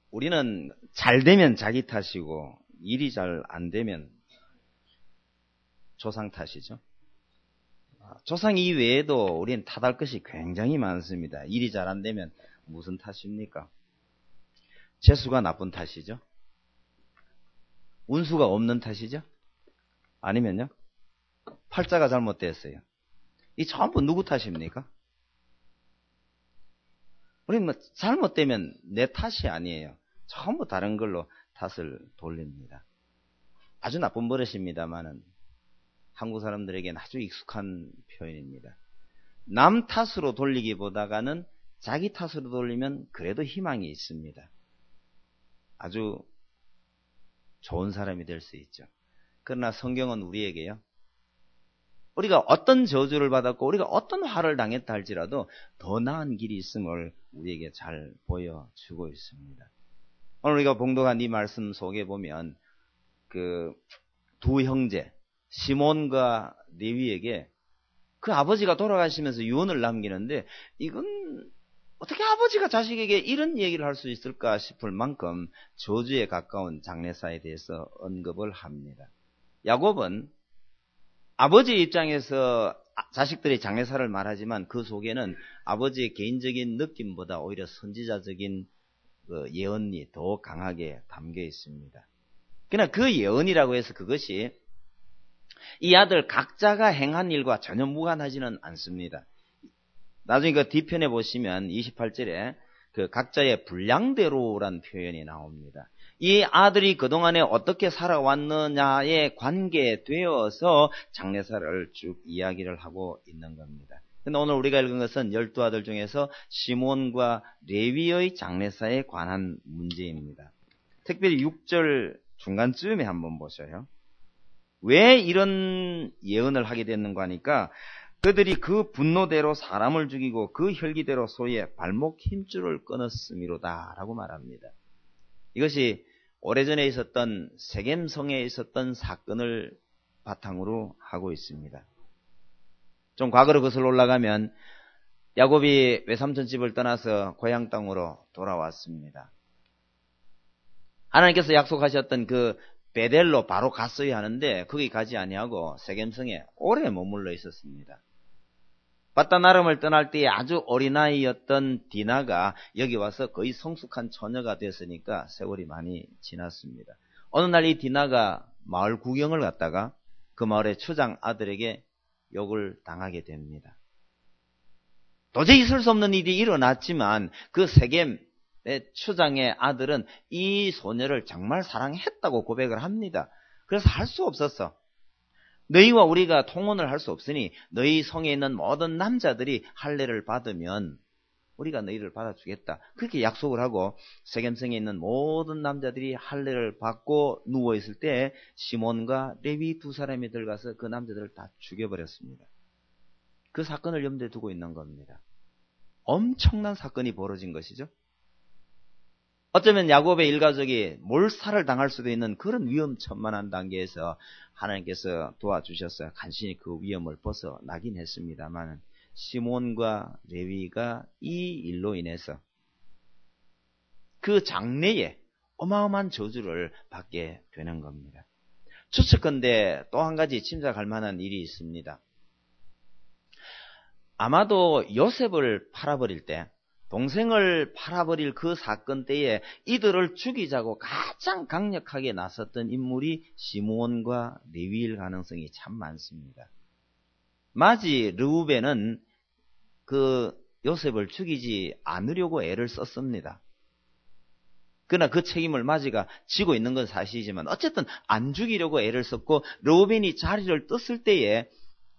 우리는 잘 되면 자기 탓이고 일이 잘 안 되면 조상 탓이죠. 조상 이외에도 우리는 탓할 것이 굉장히 많습니다. 일이 잘 안 되면 무슨 탓입니까? 재수가 나쁜 탓이죠. 운수가 없는 탓이죠. 아니면요, 팔자가 잘못됐어요. 이 전부 누구 탓입니까? 우리는 잘못되면 내 탓이 아니에요. 전부 다른 걸로 탓을 돌립니다. 아주 나쁜 버릇입니다만은 한국 사람들에게는 아주 익숙한 표현입니다. 남 탓으로 돌리기보다는 자기 탓으로 돌리면 그래도 희망이 있습니다. 아주 좋은 사람이 될 수 있죠. 그러나 성경은 우리에게요, 우리가 어떤 저주를 받았고 우리가 어떤 화를 당했다 할지라도 더 나은 길이 있음을 우리에게 잘 보여주고 있습니다. 오늘 우리가 봉독한 이 말씀 속에 보면 그 두 형제 시몬과 레위에게 그 아버지가 돌아가시면서 유언을 남기는데, 이건 어떻게 아버지가 자식에게 이런 얘기를 할 수 있을까 싶을 만큼 저주에 가까운 장래사에 대해서 언급을 합니다. 야곱은 아버지 입장에서 자식들의 장래사를 말하지만 그 속에는 아버지의 개인적인 느낌보다 오히려 선지자적인 예언이 더 강하게 담겨 있습니다. 그러나 그 예언이라고 해서 그것이 이 아들 각자가 행한 일과 전혀 무관하지는 않습니다. 나중에 그 뒤편에 보시면 28절에 그 각자의 분량대로란 표현이 나옵니다. 이 아들이 그동안에 어떻게 살아왔느냐에 관계되어서 장래사를 쭉 이야기를 하고 있는 겁니다. 근데 오늘 우리가 읽은 것은 12아들 중에서 시몬과 레위의 장래사에 관한 문제입니다. 특별히 6절 중간쯤에 한번 보셔요. 왜 이런 예언을 하게 됐는가 하니까, 그들이 그 분노대로 사람을 죽이고 그 혈기대로 소의 발목 힘줄을 끊었음이로다 라고 말합니다. 이것이 오래전에 있었던 세겜성에 있었던 사건을 바탕으로 하고 있습니다. 좀 과거로 거슬러 올라가면 야곱이 외삼촌 집을 떠나서 고향 땅으로 돌아왔습니다. 하나님께서 약속하셨던 그 베델로 바로 갔어야 하는데 거기 가지 아니하고 세겜성에 오래 머물러 있었습니다. 밧다나름을 떠날 때에 아주 어린아이였던 디나가 여기 와서 거의 성숙한 처녀가 됐으니까 세월이 많이 지났습니다. 어느 날 이 디나가 마을 구경을 갔다가 그 마을의 추장 아들에게 욕을 당하게 됩니다. 도저히 있을 수 없는 일이 일어났지만 그 세겜의 추장의 아들은 이 소녀를 정말 사랑했다고 고백을 합니다. 그래서 할 수 없었어. 너희와 우리가 통혼을 할 수 없으니 너희 성에 있는 모든 남자들이 할례를 받으면 우리가 너희를 받아주겠다. 그렇게 약속을 하고 세겜성에 있는 모든 남자들이 할례를 받고 누워있을 때 시몬과 레위 두 사람이 들어가서 그 남자들을 다 죽여버렸습니다. 그 사건을 염두에 두고 있는 겁니다. 엄청난 사건이 벌어진 것이죠. 어쩌면 야곱의 일가족이 몰살을 당할 수도 있는 그런 위험천만한 단계에서 하나님께서 도와주셔서 간신히 그 위험을 벗어나긴 했습니다만, 시몬과 레위가 이 일로 인해서 그 장래에 어마어마한 저주를 받게 되는 겁니다. 추측컨대 또 한 가지 짐작할 만한 일이 있습니다. 아마도 요셉을 팔아버릴 때, 동생을 팔아버릴 그 사건 때에 이들을 죽이자고 가장 강력하게 나섰던 인물이 시몬과 레위일 가능성이 참 많습니다. 마지 르우벤은 그 요셉을 죽이지 않으려고 애를 썼습니다. 그러나 그 책임을 마지가 지고 있는 건 사실이지만 어쨌든 안 죽이려고 애를 썼고, 르우벤이 자리를 떴을 때에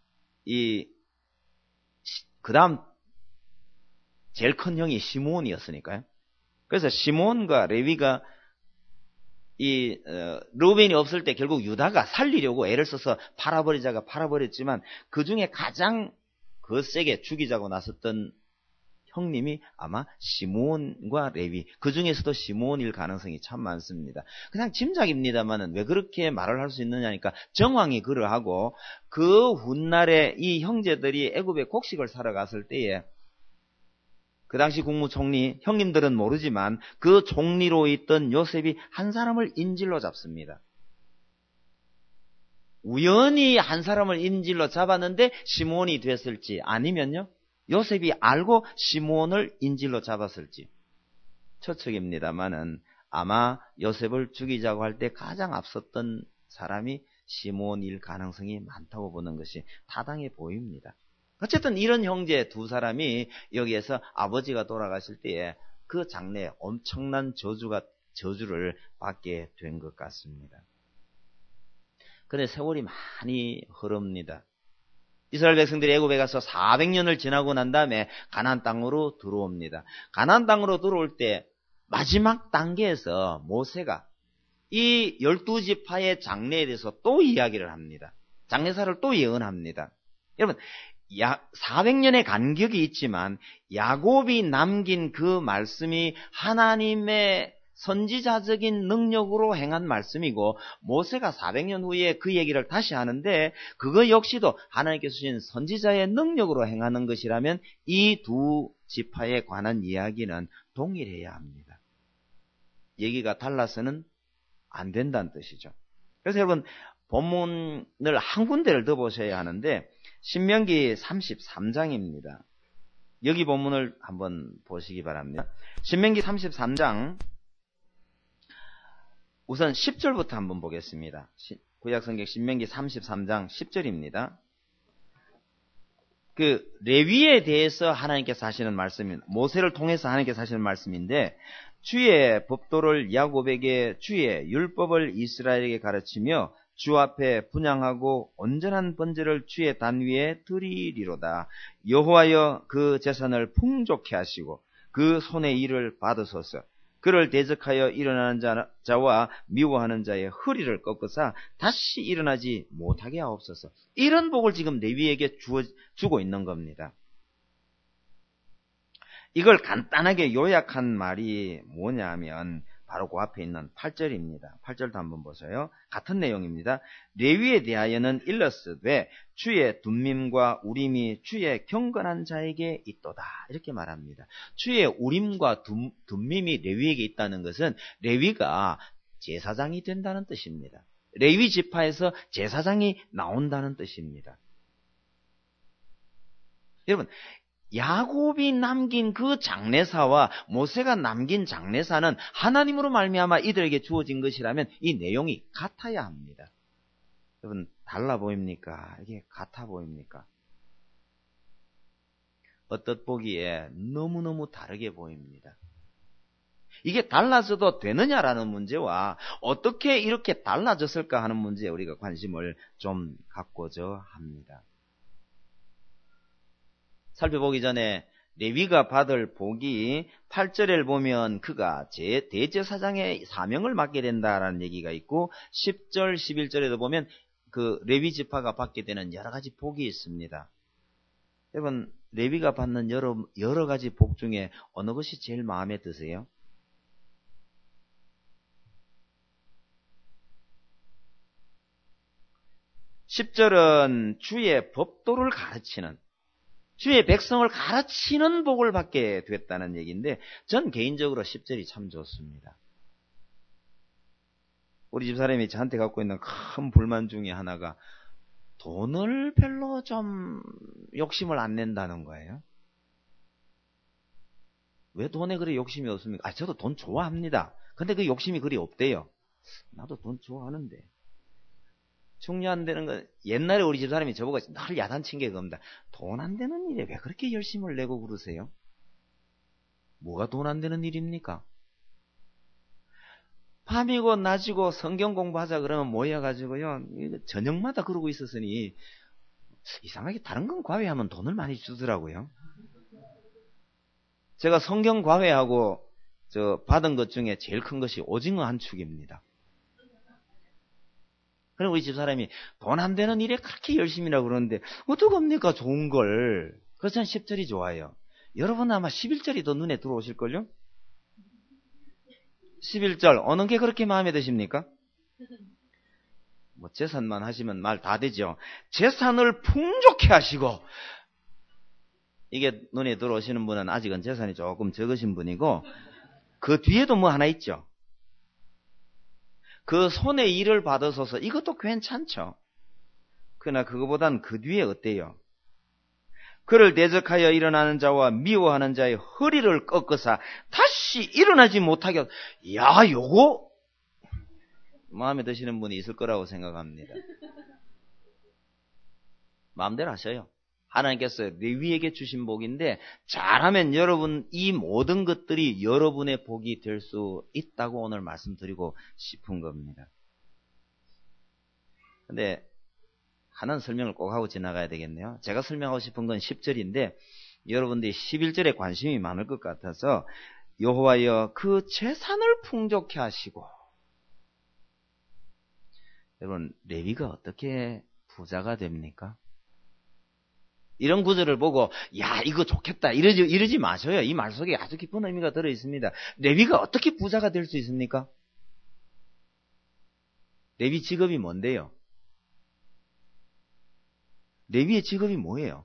그 다음 제일 큰 형이 시몬이었으니까요. 그래서 시몬과 레위가 르우벤이 없을 때 결국 유다가 살리려고 애를 써서 팔아버리자가 팔아버렸지만, 그 중에 가장 거세게 죽이자고 나섰던 형님이 아마 시몬과 레위, 그 중에서도 시몬일 가능성이 참 많습니다. 그냥 짐작입니다만은 왜 그렇게 말을 할 수 있느냐니까, 정황이 그러하고 그 훗날에 이 형제들이 애굽에 곡식을 사러 갔을 때에 그 당시 국무총리, 형님들은 모르지만 그 총리로 있던 요셉이 한 사람을 인질로 잡습니다. 우연히 한 사람을 인질로 잡았는데 시므온이 됐을지, 아니면요 요셉이 알고 시므온을 인질로 잡았을지 추측입니다만은 아마 요셉을 죽이자고 할 때 가장 앞섰던 사람이 시므온일 가능성이 많다고 보는 것이 타당해 보입니다. 어쨌든 이런 형제 두 사람이 여기에서 아버지가 돌아가실 때에 그 장래에 엄청난 저주를 받게 된 것 같습니다. 그런데 세월이 많이 흐릅니다. 이스라엘 백성들이 애굽에 가서 400년을 지나고 난 다음에 가나안 땅으로 들어옵니다. 가나안 땅으로 들어올 때 마지막 단계에서 모세가 이 12지파의 장래에 대해서 또 이야기를 합니다. 장래사를 또 예언합니다. 여러분, 400년의 간격이 있지만 야곱이 남긴 그 말씀이 하나님의 선지자적인 능력으로 행한 말씀이고, 모세가 400년 후에 그 얘기를 다시 하는데 그거 역시도 하나님께서 주신 선지자의 능력으로 행하는 것이라면 이 두 지파에 관한 이야기는 동일해야 합니다. 얘기가 달라서는 안 된다는 뜻이죠. 그래서 여러분, 본문을 한 군데를 더 보셔야 하는데 신명기 33장입니다. 여기 본문을 한번 보시기 바랍니다. 신명기 33장 우선 10절부터 한번 보겠습니다. 구약성경 신명기 33장 10절입니다. 그 레위에 대해서 하나님께서 하시는 말씀입니다. 모세를 통해서 하나님께서 하시는 말씀인데, 주의 법도를 야곱에게 주의 율법을 이스라엘에게 가르치며 주 앞에 분향하고 온전한 번제를 주의 단 위에 드리리로다. 여호와여 그 재산을 풍족케 하시고 그 손의 일을 받으소서. 그를 대적하여 일어나는 자와 미워하는 자의 허리를 꺾으사 다시 일어나지 못하게 하옵소서. 이런 복을 지금 레위에게 주고 있는 겁니다. 이걸 간단하게 요약한 말이 뭐냐면 바로 그 앞에 있는 8절입니다. 8절도 한번 보세요. 같은 내용입니다. 레위에 대하여는 일러스되 주의 둠밈과 우림이 주의 경건한 자에게 있도다. 이렇게 말합니다. 주의 우림과 둠밈이 레위에게 있다는 것은 레위가 제사장이 된다는 뜻입니다. 레위 지파에서 제사장이 나온다는 뜻입니다. 여러분, 야곱이 남긴 그 장래사와 모세가 남긴 장래사는 하나님으로 말미암아 이들에게 주어진 것이라면 이 내용이 같아야 합니다. 여러분, 달라 보입니까? 이게 같아 보입니까? 어떻 보기에 너무너무 다르게 보입니다. 이게 달라져도 되느냐라는 문제와 어떻게 이렇게 달라졌을까 하는 문제에 우리가 관심을 좀 갖고자 합니다. 살펴보기 전에 레위가 받을 복이 8절을 보면 그가 대제사장의 사명을 맡게 된다라는 얘기가 있고, 10절, 11절에도 보면 그 레위 지파가 받게 되는 여러 가지 복이 있습니다. 여러분, 레위가 받는 여러 가지 복 중에 어느 것이 제일 마음에 드세요? (10절은) 주의 법도를 가르치는, 주의 백성을 가르치는 복을 받게 됐다는 얘기인데, 전 개인적으로 10절이 참 좋습니다. 우리 집사람이 저한테 갖고 있는 큰 불만 중에 하나가 돈을 별로 좀 욕심을 안 낸다는 거예요. 왜 돈에 그리 욕심이 없습니까? 저도 돈 좋아합니다. 근데 그 욕심이 그리 없대요. 나도 돈 좋아하는데. 중요한 데는 건, 옛날에 우리 집사람이 저보고 늘 야단친 게 그겁니다. 돈 안 되는 일에 왜 그렇게 열심을 내고 그러세요? 뭐가 돈 안 되는 일입니까? 밤이고 낮이고 성경 공부하자 그러면 모여가지고요, 저녁마다 그러고 있었으니 이상하게 다른 건 과외하면 돈을 많이 주더라고요. 제가 성경 과외하고 받은 것 중에 제일 큰 것이 오징어 한 축입니다. 그럼 우리 집사람이 돈 안 되는 일에 그렇게 열심히라고 그러는데 어떡합니까? 좋은 걸. 그래서 전 10절이 좋아요. 여러분 아마 11절이 더 눈에 들어오실걸요? 11절 어느 게 그렇게 마음에 드십니까? 뭐 재산만 하시면 말 다 되죠. 재산을 풍족해 하시고, 이게 눈에 들어오시는 분은 아직은 재산이 조금 적으신 분이고, 그 뒤에도 뭐 하나 있죠. 그 손에 일을 받으소서. 이것도 괜찮죠. 그러나 그거보단 그 뒤에 어때요? 그를 대적하여 일어나는 자와 미워하는 자의 허리를 꺾으사 다시 일어나지 못하게. 야, 요거 마음에 드시는 분이 있을 거라고 생각합니다. 마음대로 하셔요. 하나님께서 레위에게 주신 복인데 잘하면 여러분 이 모든 것들이 여러분의 복이 될 수 있다고 오늘 말씀드리고 싶은 겁니다. 근데 하나는 설명을 꼭 하고 지나가야 되겠네요. 제가 설명하고 싶은 건 10절인데 여러분들이 11절에 관심이 많을 것 같아서 여호와여 그 재산을 풍족케 하시고. 여러분 레위가 어떻게 부자가 됩니까? 이런 구절을 보고 야 이거 좋겠다 이러지 마셔요. 이 말 속에 아주 깊은 의미가 들어있습니다. 레위가 어떻게 부자가 될 수 있습니까? 레위 직업이 뭔데요? 레위의 직업이 뭐예요?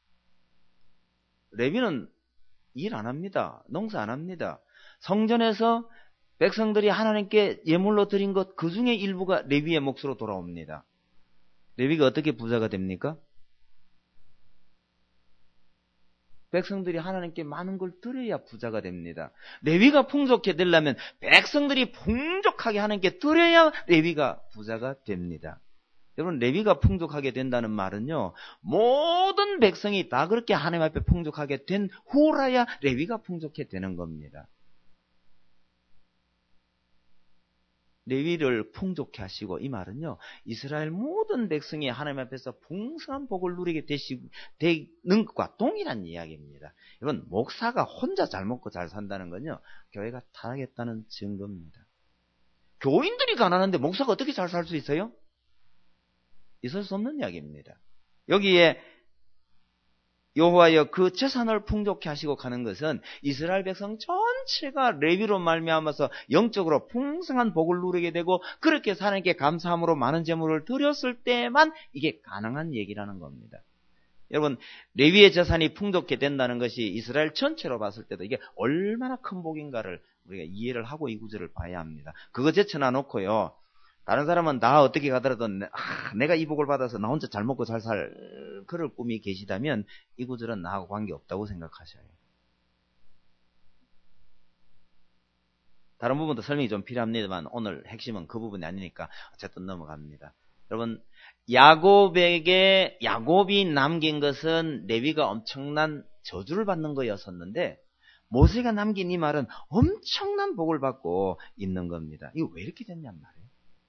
레위는 일 안 합니다. 농사 안 합니다. 성전에서 백성들이 하나님께 예물로 드린 것 그 중에 일부가 레위의 몫으로 돌아옵니다. 레위가 어떻게 부자가 됩니까? 백성들이 하나님께 많은 걸 드려야 부자가 됩니다. 레위가 풍족해 되려면 백성들이 풍족하게 하나님께 드려야 레위가 부자가 됩니다. 여러분 레위가 풍족하게 된다는 말은요. 모든 백성이 다 그렇게 하나님 앞에 풍족하게 된 후라야 레위가 풍족해 되는 겁니다. 레위를 풍족해 하시고 이 말은요. 이스라엘 모든 백성이 하나님 앞에서 풍성한 복을 누리게 되는 것과 동일한 이야기입니다. 여러분 목사가 혼자 잘 먹고 잘 산다는 건요. 교회가 타락했다는 증거입니다. 교인들이 가난한데 목사가 어떻게 잘 살 수 있어요? 있을 수 없는 이야기입니다. 여기에 여호와여 그 재산을 풍족케 하시고 가는 것은 이스라엘 백성 전체가 레위로 말미암아서 영적으로 풍성한 복을 누리게 되고 그렇게 하나님께 감사함으로 많은 재물을 드렸을 때만 이게 가능한 얘기라는 겁니다. 여러분 레위의 재산이 풍족케 된다는 것이 이스라엘 전체로 봤을 때도 이게 얼마나 큰 복인가를 우리가 이해를 하고 이 구절을 봐야 합니다. 그거 제쳐놔 놓고요. 다른 사람은 나 어떻게 가더라도 내가 이 복을 받아서 나 혼자 잘 먹고 잘 살 그럴 꿈이 계시다면 이 구절은 나하고 관계없다고 생각하셔요. 다른 부분도 설명이 좀 필요합니다만 오늘 핵심은 그 부분이 아니니까 어쨌든 넘어갑니다. 여러분 야곱이 남긴 것은 레위가 엄청난 저주를 받는 거였었는데 모세가 남긴 이 말은 엄청난 복을 받고 있는 겁니다. 이거 왜 이렇게 됐냔 말이에요.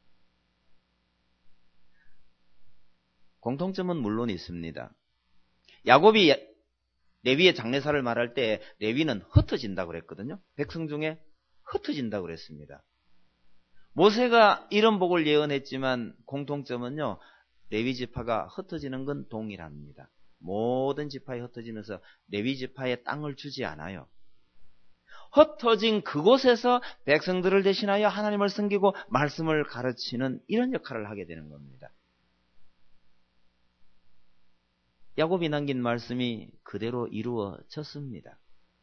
공통점은 물론 있습니다. 야곱이 레위의 장례사를 말할 때 레위는 흩어진다고 그랬거든요. 백성 중에 흩어진다고 그랬습니다. 모세가 이런 복을 예언했지만 공통점은요. 레위 지파가 흩어지는 건 동일합니다. 모든 지파에 흩어지면서 레위 지파에 땅을 주지 않아요. 흩어진 그곳에서 백성들을 대신하여 하나님을 섬기고 말씀을 가르치는 이런 역할을 하게 되는 겁니다. 야곱이 남긴 말씀이 그대로 이루어졌습니다.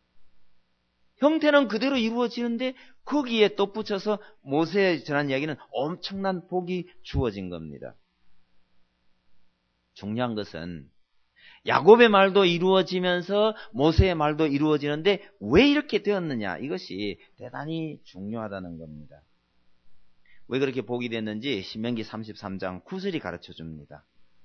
형태는 그대로 이루어지는데 거기에 덧붙여서 모세에 전한 이야기는 엄청난 복이 주어진 겁니다. 중요한 것은 야곱의 말도 이루어지면서 모세의 말도 이루어지는데 왜 이렇게 되었느냐 이것이 대단히 중요하다는 겁니다. 왜 그렇게 복이 됐는지 신명기 33장 9절이 가르쳐줍니다.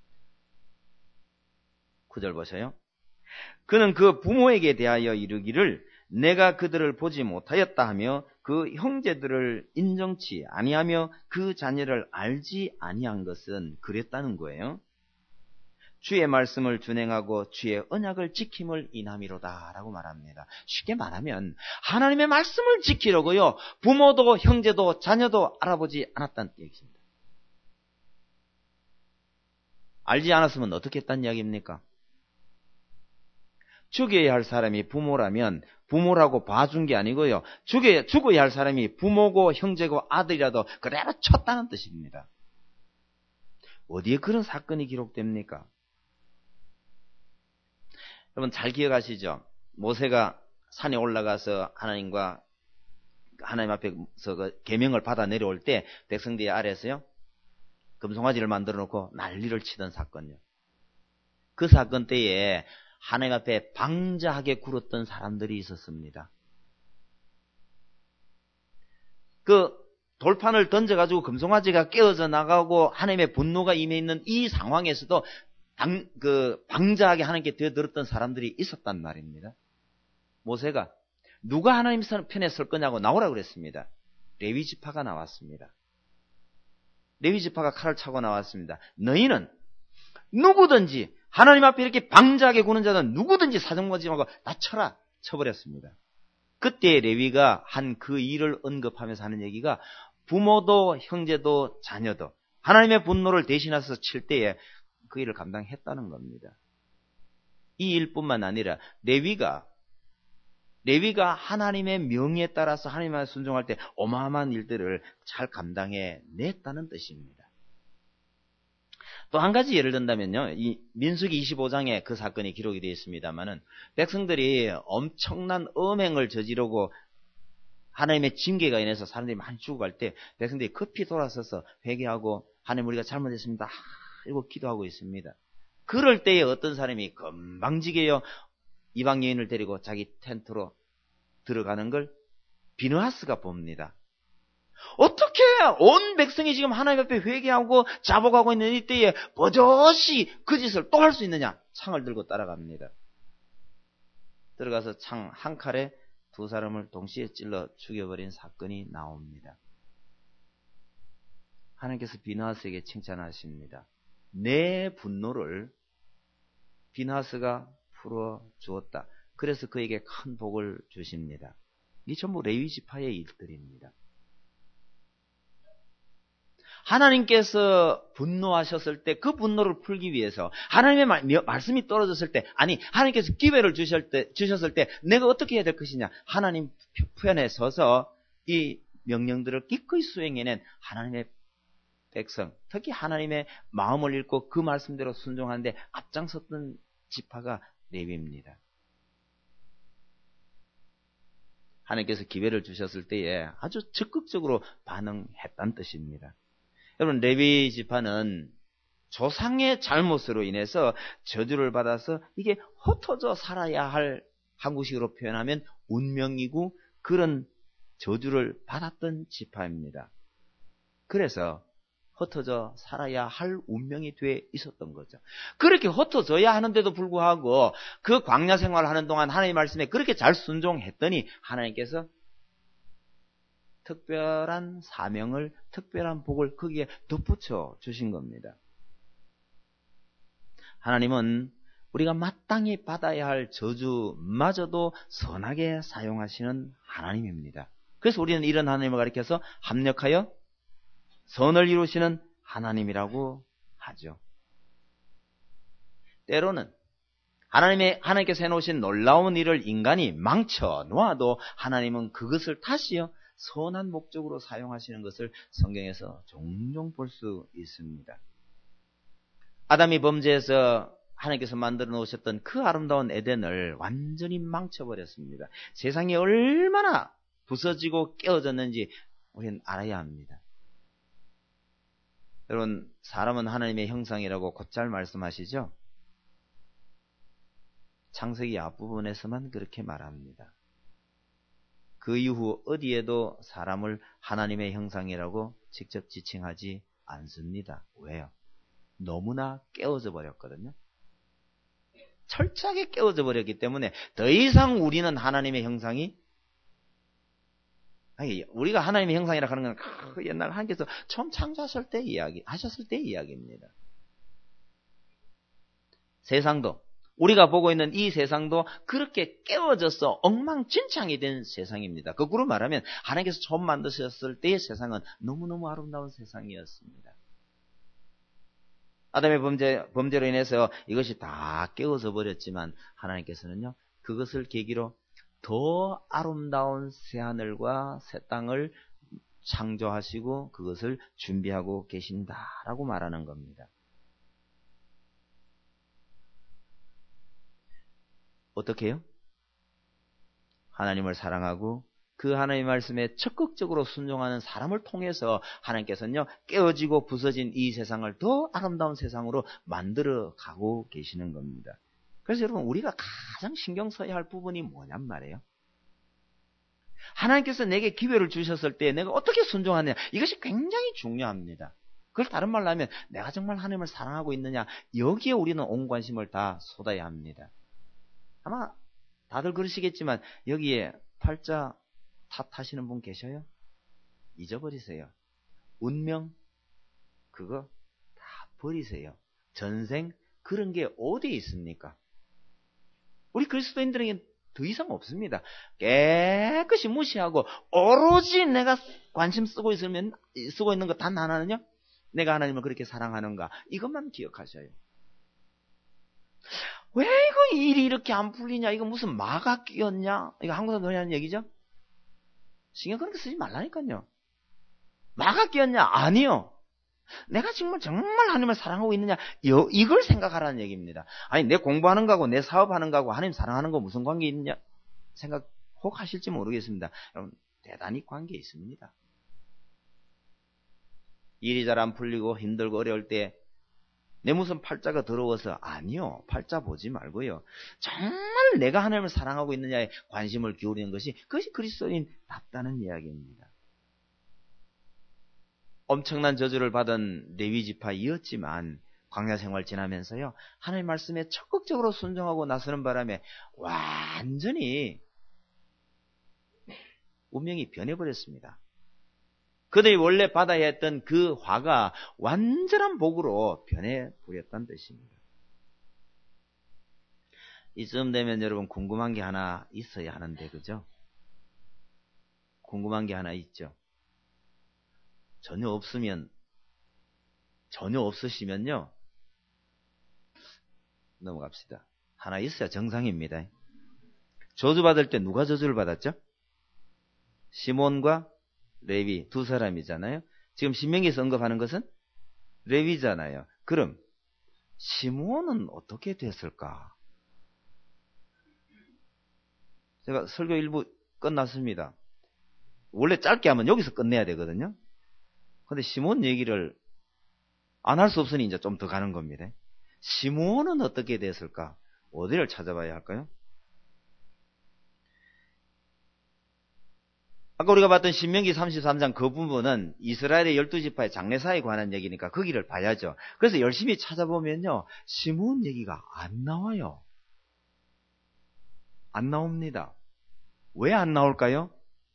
9절 보세요. 그는 그 부모에게 대하여 이르기를 내가 그들을 보지 못하였다 하며 그 형제들을 인정치 아니하며 그 자녀를 알지 아니한 것은 그랬다는 거예요. 주의 말씀을 준행하고 주의 언약을 지킴을 인함이로다 라고 말합니다. 쉽게 말하면 하나님의 말씀을 지키려고요. 부모도 형제도 자녀도 알아보지 않았다는 얘기입니다. 알지 않았으면 어떻게 했다는 이야기입니까? 죽여야 할 사람이 부모라면 부모라고 봐준 게 아니고요. 죽어야 할 사람이 부모고 형제고 아들이라도 그대로 쳤다는 뜻입니다. 어디에 그런 사건이 기록됩니까? 여러분 잘 기억하시죠? 모세가 산에 올라가서 하나님 앞에서 그 계명을 받아 내려올 때 백성들이 아래에서요 금송아지를 만들어 놓고 난리를 치던 사건이요. 그 사건 때에 하나님 앞에 방자하게 굴었던 사람들이 있었습니다. 그 돌판을 던져가지고 금송아지가 깨어져 나가고 하나님의 분노가 임해 있는 이 상황에서도 방자하게 하나님께 되어들었던 사람들이 있었단 말입니다. 모세가 누가 하나님 편에 설 거냐고 나오라 그랬습니다. 레위 지파가 나왔습니다. 레위 지파가 칼을 차고 나왔습니다. 너희는 누구든지 하나님 앞에 이렇게 방자하게 구는 자는 누구든지 사정거짓하고 다 쳐라 쳐버렸습니다. 그때 레위가 한 그 일을 언급하면서 하는 얘기가 부모도 형제도 자녀도 하나님의 분노를 대신해서 칠 때에 그 일을 감당했다는 겁니다. 이 일뿐만 아니라 레위가 하나님의 명에 따라서 하나님께 순종할 때 어마어마한 일들을 잘 감당해 냈다는 뜻입니다. 또 한 가지 예를 든다면요. 이 민수기 25장에 그 사건이 기록이 되어 있습니다만은 백성들이 엄청난 엄행을 저지르고 하나님의 징계가 인해서 사람들이 많이 죽어갈 때 백성들이 급히 돌아서서 회개하고 하나님 우리가 잘못했습니다. 이러고 기도하고 있습니다. 그럴 때에 어떤 사람이 금방지게요. 이방 여인을 데리고 자기 텐트로 들어가는 걸 비느하스가 봅니다. 어떻게 온 백성이 지금 하나님 앞에 회개하고 자복하고 있는 이때에 버젓이 그 짓을 또 할 수 있느냐? 창을 들고 따라갑니다. 들어가서 창 한 칼에 두 사람을 동시에 찔러 죽여버린 사건이 나옵니다. 하나님께서 비느하스에게 칭찬하십니다. 내 분노를 비느하스가 풀어주었다. 그래서 그에게 큰 복을 주십니다. 이 전부 레위 지파의 일들입니다. 하나님께서 분노하셨을 때 그 분노를 풀기 위해서 하나님의 말씀이 떨어졌을 때 아니 하나님께서 기회를 주셨을 때 내가 어떻게 해야 될 것이냐 하나님 편에 서서 이 명령들을 기꺼이 수행해낸 하나님의 백성 특히 하나님의 마음을 읽고 그 말씀대로 순종하는데 앞장섰던 지파가 레위입니다. 하나님께서 기회를 주셨을 때에 아주 적극적으로 반응했다는 뜻입니다. 여러분 레위 지파는 조상의 잘못으로 인해서 저주를 받아서 이게 흩어져 살아야 할 한국식으로 표현하면 운명이고 그런 저주를 받았던 지파입니다. 그래서 흩어져 살아야 할 운명이 돼 있었던 거죠. 그렇게 흩어져야 하는데도 불구하고 그 광야 생활을 하는 동안 하나님의 말씀에 그렇게 잘 순종했더니 하나님께서 특별한 사명을, 특별한 복을 거기에 덧붙여 주신 겁니다. 하나님은 우리가 마땅히 받아야 할 저주마저도 선하게 사용하시는 하나님입니다. 그래서 우리는 이런 하나님을 가리켜서 합력하여 선을 이루시는 하나님이라고 하죠. 때로는 하나님께서 해놓으신 놀라운 일을 인간이 망쳐 놓아도 하나님은 그것을 다시요 선한 목적으로 사용하시는 것을 성경에서 종종 볼 수 있습니다. 아담이 범죄해서 하나님께서 만들어 놓으셨던 그 아름다운 에덴을 완전히 망쳐버렸습니다. 세상이 얼마나 부서지고 깨어졌는지 우리는 알아야 합니다. 여러분, 사람은 하나님의 형상이라고 곧잘 말씀하시죠? 창세기 앞부분에서만 그렇게 말합니다. 그 이후 어디에도 사람을 하나님의 형상이라고 직접 지칭하지 않습니다. 왜요? 너무나 깨어져 버렸거든요. 철저하게 깨어져 버렸기 때문에 더 이상 우리는 하나님의 형상이 우리가 하나님의 형상이라 하는 건 옛날 하나님께서 처음 창조하셨을 때 이야기입니다. 세상도 우리가 보고 있는 이 세상도 그렇게 깨어져서 엉망진창이 된 세상입니다. 거꾸로 말하면 하나님께서 처음 만드셨을 때의 세상은 너무너무 아름다운 세상이었습니다. 아담의 범죄로 인해서 이것이 다 깨어져 버렸지만 하나님께서는요 그것을 계기로 더 아름다운 새하늘과 새 땅을 창조하시고 그것을 준비하고 계신다라고 말하는 겁니다. 어떻게 해요? 하나님을 사랑하고 그 하나님의 말씀에 적극적으로 순종하는 사람을 통해서 하나님께서는요, 깨어지고 부서진 이 세상을 더 아름다운 세상으로 만들어 가고 계시는 겁니다. 그래서 여러분, 우리가 가장 신경 써야 할 부분이 뭐냔 말이에요. 하나님께서 내게 기회를 주셨을 때 내가 어떻게 순종하느냐, 이것이 굉장히 중요합니다. 그걸 다른 말로 하면 내가 정말 하나님을 사랑하고 있느냐, 여기에 우리는 온 관심을 다 쏟아야 합니다. 아마 다들 그러시겠지만 여기에 팔자 탓하시는 분 계셔요? 잊어버리세요. 운명 그거 다 버리세요. 전생 그런 게 어디에 있습니까? 우리 그리스도인들에게 더 이상 없습니다. 깨끗이 무시하고 오로지 내가 관심 쓰고 있는 것 단 하나는요, 내가 하나님을 그렇게 사랑하는가, 이것만 기억하셔요. 왜 이거 일이 이렇게 안 풀리냐, 이거 무슨 마가 끼었냐, 이거 한국 사람들이 하는 얘기죠. 신경 그렇게 쓰지 말라니까요. 마가 끼었냐? 아니요. 내가 정말 하나님을 사랑하고 있느냐, 이걸 생각하라는 얘기입니다. 아니, 내 공부하는 거하고 내 사업하는 거하고 하나님 사랑하는 거 무슨 관계 있냐 생각 혹 하실지 모르겠습니다. 여러분, 대단히 관계 있습니다. 일이 잘 안 풀리고 힘들고 어려울 때 내 무슨 팔자가 더러워서, 아니요, 팔자 보지 말고요, 정말 내가 하나님을 사랑하고 있느냐에 관심을 기울이는 것이, 그것이 그리스도인답다는 이야기입니다. 엄청난 저주를 받은 레위 지파이었지만 광야 생활 지나면서요, 하나님 말씀에 적극적으로 순종하고 나서는 바람에 완전히 운명이 변해버렸습니다. 그들이 원래 받아야 했던 그 화가 완전한 복으로 변해버렸다는 뜻입니다. 이쯤 되면 여러분, 궁금한 게 하나 있어야 하는데, 그죠? 궁금한 게 하나 있죠. 전혀 없으시면요, 넘어갑시다. 하나 있어야 정상입니다. 저주받을 때 누가 저주를 받았죠? 시몬과 레위 두 사람이잖아요. 지금 신명기에서 언급하는 것은 레위잖아요. 그럼 시몬은 어떻게 됐을까? 제가 설교 일부 끝났습니다. 원래 짧게 하면 여기서 끝내야 되거든요. 근데 시몬 얘기를 안 할 수 없으니 이제 좀 더 가는 겁니다. 시몬은 어떻게 됐을까? 어디를 찾아봐야 할까요? 아까 우리가 봤던 신명기 33장 그 부분은 이스라엘의 12지파의 장례사에 관한 얘기니까 거기를 봐야죠. 그래서 열심히 찾아보면요, 시몬 얘기가 안 나와요. 안 나옵니다. 왜 안 나올까요?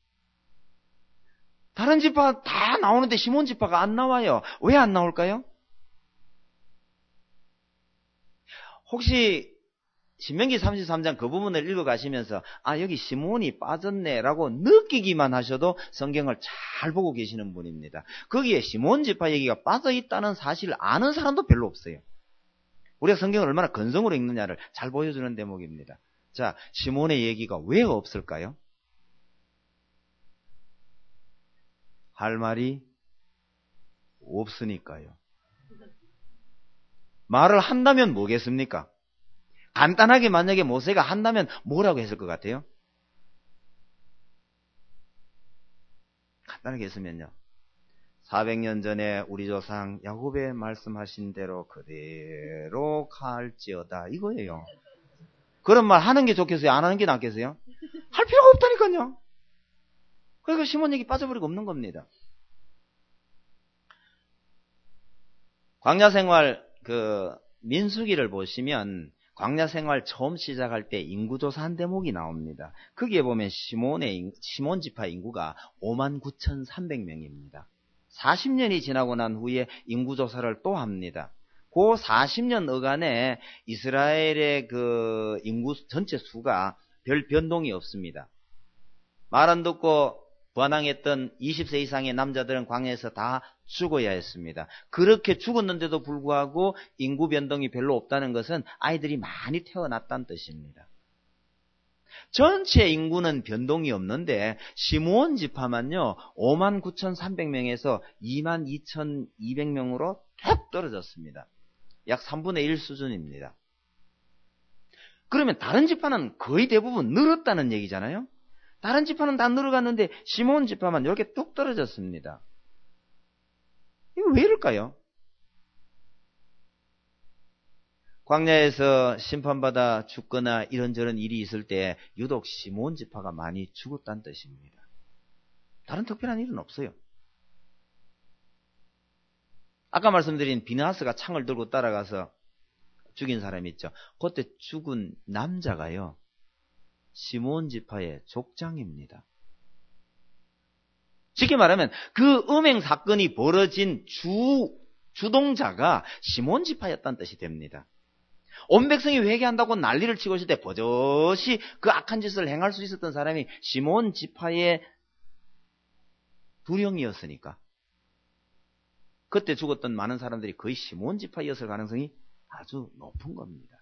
다른 지파 다 나오는데 시몬 지파가 안 나와요. 왜 안 나올까요? 혹시 신명기 33장 그 부분을 읽어가시면서 여기 시몬이 빠졌네라고 느끼기만 하셔도 성경을 잘 보고 계시는 분입니다. 거기에 시몬 지파 얘기가 빠져있다는 사실을 아는 사람도 별로 없어요. 우리가 성경을 얼마나 건성으로 읽느냐를 잘 보여주는 대목입니다. 자, 시몬의 얘기가 왜 없을까요? 할 말이 없으니까요. 말을 한다면 뭐겠습니까? 간단하게 만약에 모세가 한다면 뭐라고 했을 것 같아요? 간단하게 했으면요, 400년 전에 우리 조상 야곱의 말씀하신 대로 그대로 갈지어다, 이거예요. 그런 말 하는 게 좋겠어요? 안 하는 게 낫겠어요? 할 필요가 없다니까요. 그러니까 시몬 얘기 빠져버리고 없는 겁니다. 광야 생활 민수기를 보시면 광야 생활 처음 시작할 때 인구조사한 대목이 나옵니다. 거기에 보면 시몬 지파 인구가 59,300명입니다. 40년이 지나고 난 후에 인구조사를 또 합니다. 그 40년 어간에 이스라엘의 그 인구 전체 수가 별 변동이 없습니다. 말 안 듣고 번항했던 20세 이상의 남자들은 광야에서 다 죽어야 했습니다. 그렇게 죽었는데도 불구하고 인구 변동이 별로 없다는 것은 아이들이 많이 태어났다는 뜻입니다. 전체 인구는 변동이 없는데 시므온 지파만요, 59,300명에서 22,200명으로 툭 떨어졌습니다. 약 3분의 1 수준입니다. 그러면 다른 지파는 거의 대부분 늘었다는 얘기잖아요. 다른 지파는 다 늘어갔는데 시몬 지파만 이렇게 뚝 떨어졌습니다. 이거 왜 이럴까요? 광야에서 심판받아 죽거나 이런저런 일이 있을 때 유독 시몬 지파가 많이 죽었다는 뜻입니다. 다른 특별한 일은 없어요. 아까 말씀드린 비느하스가 창을 들고 따라가서 죽인 사람이 있죠. 그때 죽은 남자가요, 시몬 지파의 족장입니다. 쉽게 말하면 그 음행 사건이 벌어진 주동자가 시몬 지파였다는 뜻이 됩니다. 온 백성이 회개한다고 난리를 치고 있을 때 버젓이 그 악한 짓을 행할 수 있었던 사람이 시몬 지파의 두령이었으니까 그때 죽었던 많은 사람들이 거의 시몬 지파였을 가능성이 아주 높은 겁니다.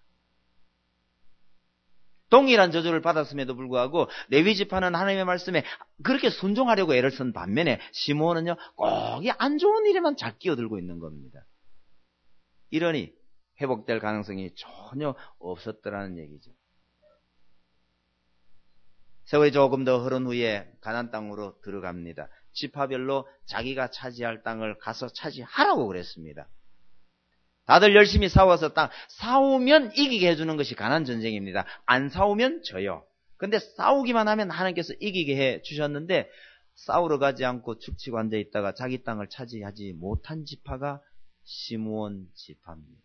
동일한 저주를 받았음에도 불구하고 레위 지파는 하나님의 말씀에 그렇게 순종하려고 애를 쓴 반면에 시몬은요, 꼭 이 안 좋은 일에만 잘 끼어들고 있는 겁니다. 이러니 회복될 가능성이 전혀 없었더라는 얘기죠. 세월이 조금 더 흐른 후에 가나안 땅으로 들어갑니다. 지파별로 자기가 차지할 땅을 가서 차지하라고 그랬습니다. 다들 열심히 싸워서 땅 싸우면 이기게 해주는 것이 가나안 전쟁입니다. 안 싸우면 져요. 근데 싸우기만 하면 하나님께서 이기게 해주셨는데 싸우러 가지 않고 축치고 앉아있다가 자기 땅을 차지하지 못한 지파가 시므온 지파입니다.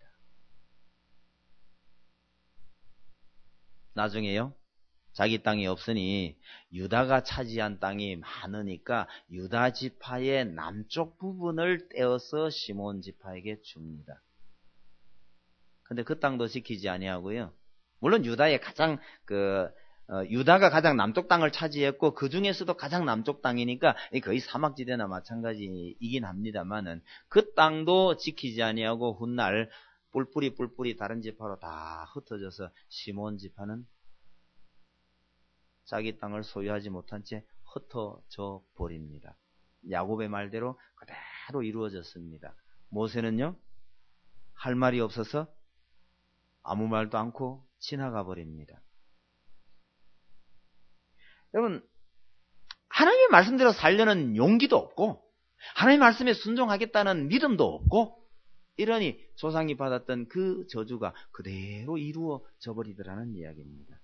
나중에요, 자기 땅이 없으니 유다가 차지한 땅이 많으니까 유다 지파의 남쪽 부분을 떼어서 시므온 지파에게 줍니다. 근데 그 땅도 지키지 아니하고요. 물론 유다의 유다가 가장 남쪽 땅을 차지했고 그 중에서도 가장 남쪽 땅이니까 거의 사막지대나 마찬가지이긴 합니다만은 그 땅도 지키지 아니하고 훗날 뿔뿔이 다른 지파로 다 흩어져서 시몬 지파는 자기 땅을 소유하지 못한 채 흩어져 버립니다. 야곱의 말대로 그대로 이루어졌습니다. 모세는요, 할 말이 없어서 아무 말도 않고 지나가 버립니다. 여러분, 하나님의 말씀대로 살려는 용기도 없고 하나님의 말씀에 순종하겠다는 믿음도 없고 이러니 조상이 받았던 그 저주가 그대로 이루어져 버리더라는 이야기입니다.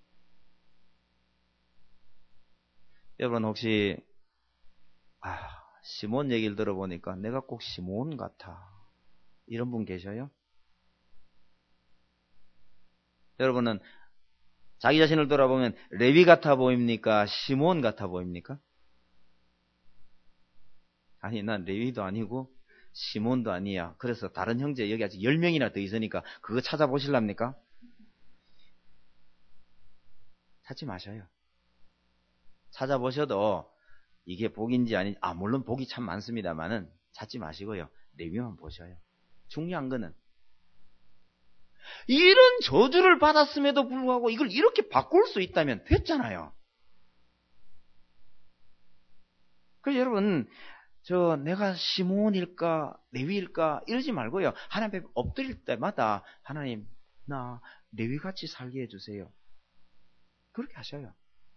여러분 혹시 시몬 얘기를 들어보니까 내가 꼭 시몬 같아 이런 분 계셔요? 여러분은 자기 자신을 돌아보면 레위 같아 보입니까? 시몬 같아 보입니까? 아니, 난 레위도 아니고 시몬도 아니야. 그래서 다른 형제 여기 아직 10명이나 더 있으니까 그거 찾아보실랍니까? 찾지 마셔요. 찾아보셔도 이게 복인지 아닌지, 물론 복이 참 많습니다만은 찾지 마시고요. 레위만 보셔요. 중요한 거는 이런 저주를 받았음에도 불구하고 이걸 이렇게 바꿀 수 있다면 됐잖아요. 그래서 여러분, 내가 시몬일까 레위일까 이러지 말고요. 하나님 앞에 엎드릴 때마다 하나님, 나 레위같이 살게 해주세요. 그렇게 하셔요.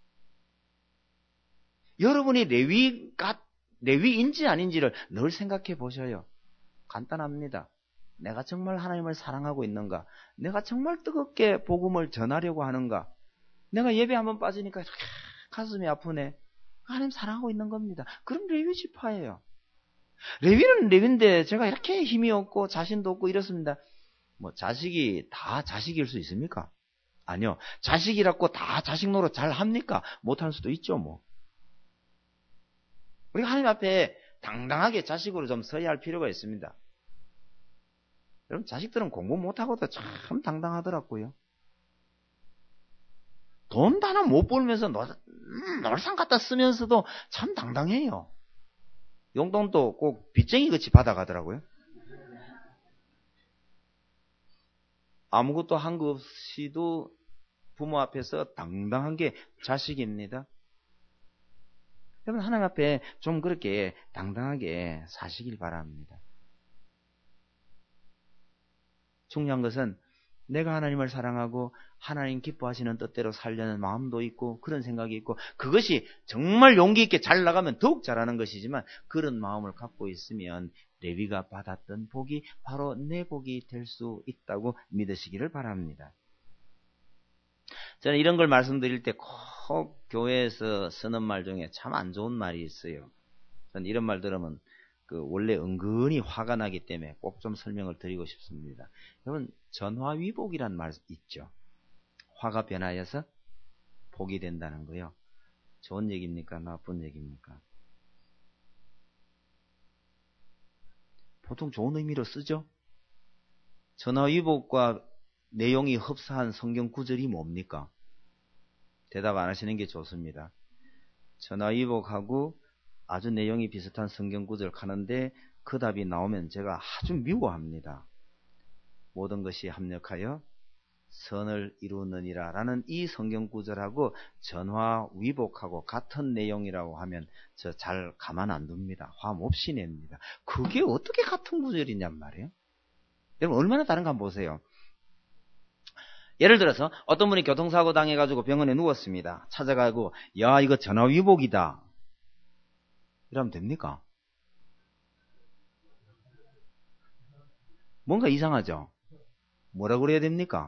여러분이 레위인지 아닌지를 늘 생각해 보셔요. 간단합니다. 내가 정말 하나님을 사랑하고 있는가? 내가 정말 뜨겁게 복음을 전하려고 하는가? 내가 예배 한번 빠지니까 가슴이 아프네. 하나님 사랑하고 있는 겁니다. 그럼 레위 지파예요. 레위는 레위인데 제가 이렇게 힘이 없고 자신도 없고 이렇습니다. 자식이 다 자식일 수 있습니까? 아니요. 자식이라고 다 자식 노릇 잘 합니까? 못할 수도 있죠, 우리가 하나님 앞에 당당하게 자식으로 좀 서야 할 필요가 있습니다. 여러분, 자식들은 공부 못하고도 참 당당하더라고요. 돈 하나 못 벌면서 놀상 갖다 쓰면서도 참 당당해요. 용돈도 꼭 빚쟁이 같이 받아가더라고요. 아무것도 한 거 없이도 부모 앞에서 당당한 게 자식입니다. 여러분, 하나님 앞에 좀 그렇게 당당하게 사시길 바랍니다. 중요한 것은 내가 하나님을 사랑하고 하나님 기뻐하시는 뜻대로 살려는 마음도 있고 그런 생각이 있고 그것이 정말 용기 있게 잘 나가면 더욱 잘하는 것이지만 그런 마음을 갖고 있으면 레위가 받았던 복이 바로 내 복이 될 수 있다고 믿으시기를 바랍니다. 저는 이런 걸 말씀드릴 때 꼭 교회에서 쓰는 말 중에 참 안 좋은 말이 있어요. 저는 이런 말 들으면 원래 은근히 화가 나기 때문에 꼭 좀 설명을 드리고 싶습니다. 여러분, 전화위복이란 말 있죠. 화가 변하여서 복이 된다는 거요. 좋은 얘기입니까? 나쁜 얘기입니까? 보통 좋은 의미로 쓰죠. 전화위복과 내용이 흡사한 성경 구절이 뭡니까? 대답 안 하시는 게 좋습니다. 전화위복하고 아주 내용이 비슷한 성경 구절 가는데 그 답이 나오면 제가 아주 미워합니다. 모든 것이 합력하여 선을 이루느니라 라는 이 성경 구절하고 전화위복하고 같은 내용이라고 하면 저 잘 가만 안 둡니다. 화 몹시 냅니다. 그게 어떻게 같은 구절이냔 말이에요. 여러분 얼마나 다른가 한번 보세요. 예를 들어서 어떤 분이 교통사고 당해가지고 병원에 누웠습니다. 찾아가고 야 이거 전화위복이다 이러면 됩니까? 뭔가 이상하죠? 뭐라고 그래야 됩니까?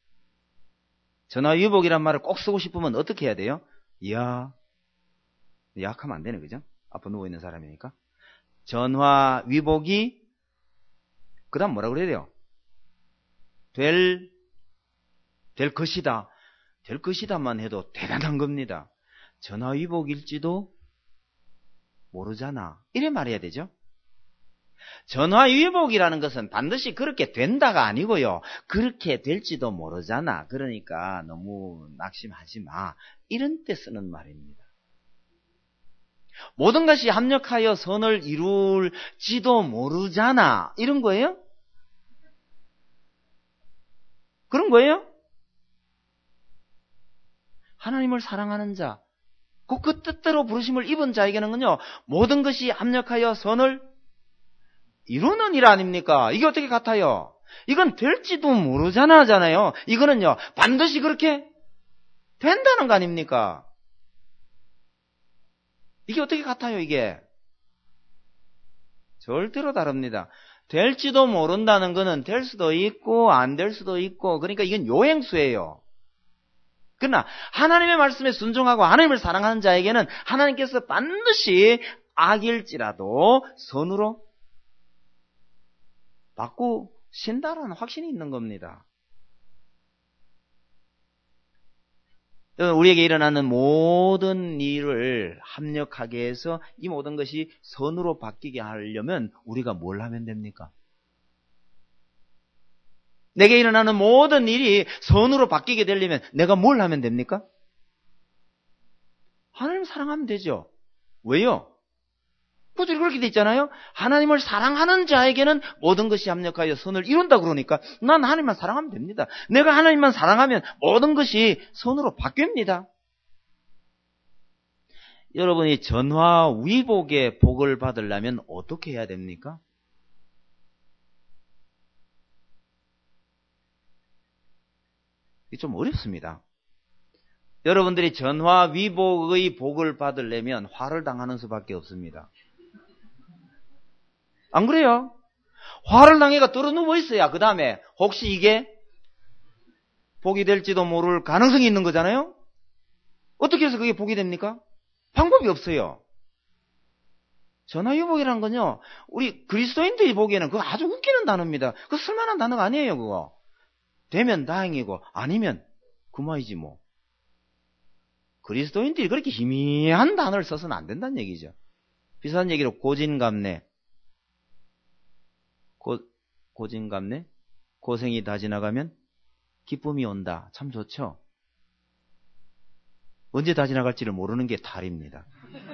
전화위복이란 말을 꼭 쓰고 싶으면 어떻게 해야 돼요? 이야, 약하면 안 되네, 그죠? 앞에 누워있는 사람이니까. 전화위복이, 그 다음 뭐라고 그래야 돼요? 될 것이다. 될 것이다만 해도 대단한 겁니다. 전화위복일지도 모르잖아. 이래 말해야 되죠? 전화위복이라는 것은 반드시 그렇게 된다가 아니고요. 그렇게 될지도 모르잖아. 그러니까 너무 낙심하지 마. 이런 때 쓰는 말입니다. 모든 것이 합력하여 선을 이룰지도 모르잖아. 이런 거예요? 그런 거예요? 하나님을 사랑하는 자, 그 뜻대로 부르심을 입은 자에게는요, 모든 것이 합력하여 선을 이루는 일 아닙니까? 이게 어떻게 같아요? 이건 될지도 모르잖아요. 이거는요, 반드시 그렇게 된다는 거 아닙니까? 이게 어떻게 같아요, 이게? 절대로 다릅니다. 될지도 모른다는 거는 될 수도 있고, 안 될 수도 있고, 그러니까 이건 요행수예요. 그러나, 하나님의 말씀에 순종하고 하나님을 사랑하는 자에게는 하나님께서 반드시 악일지라도 선으로 바꾸신다라는 확신이 있는 겁니다. 우리에게 일어나는 모든 일을 합력하게 해서 이 모든 것이 선으로 바뀌게 하려면 우리가 뭘 하면 됩니까? 내게 일어나는 모든 일이 선으로 바뀌게 되려면 내가 뭘 하면 됩니까? 하나님을 사랑하면 되죠. 왜요? 구절이 그렇게 돼 있잖아요. 하나님을 사랑하는 자에게는 모든 것이 합력하여 선을 이룬다 그러니까 난 하나님만 사랑하면 됩니다. 내가 하나님만 사랑하면 모든 것이 선으로 바뀝니다. 여러분이 전화위복의 복을 받으려면 어떻게 해야 됩니까? 이게 좀 어렵습니다. 여러분들이 전화위복의 복을 받으려면 화를 당하는 수밖에 없습니다. 안 그래요? 화를 당해가 떨어누워 있어야 그 다음에 혹시 이게 복이 될지도 모를 가능성이 있는 거잖아요? 어떻게 해서 그게 복이 됩니까? 방법이 없어요. 전화위복이라는 건요, 우리 그리스도인들이 보기에는 그거 아주 웃기는 단어입니다. 그거 쓸만한 단어가 아니에요, 그거. 되면 다행이고, 아니면 그만이지 뭐. 그리스도인들이 그렇게 희미한 단어를 써서는 안 된다는 얘기죠. 비슷한 얘기로 고진감래. 고진감래? 고생이 다 지나가면 기쁨이 온다. 참 좋죠? 언제 다 지나갈지를 모르는 게 탈입니다.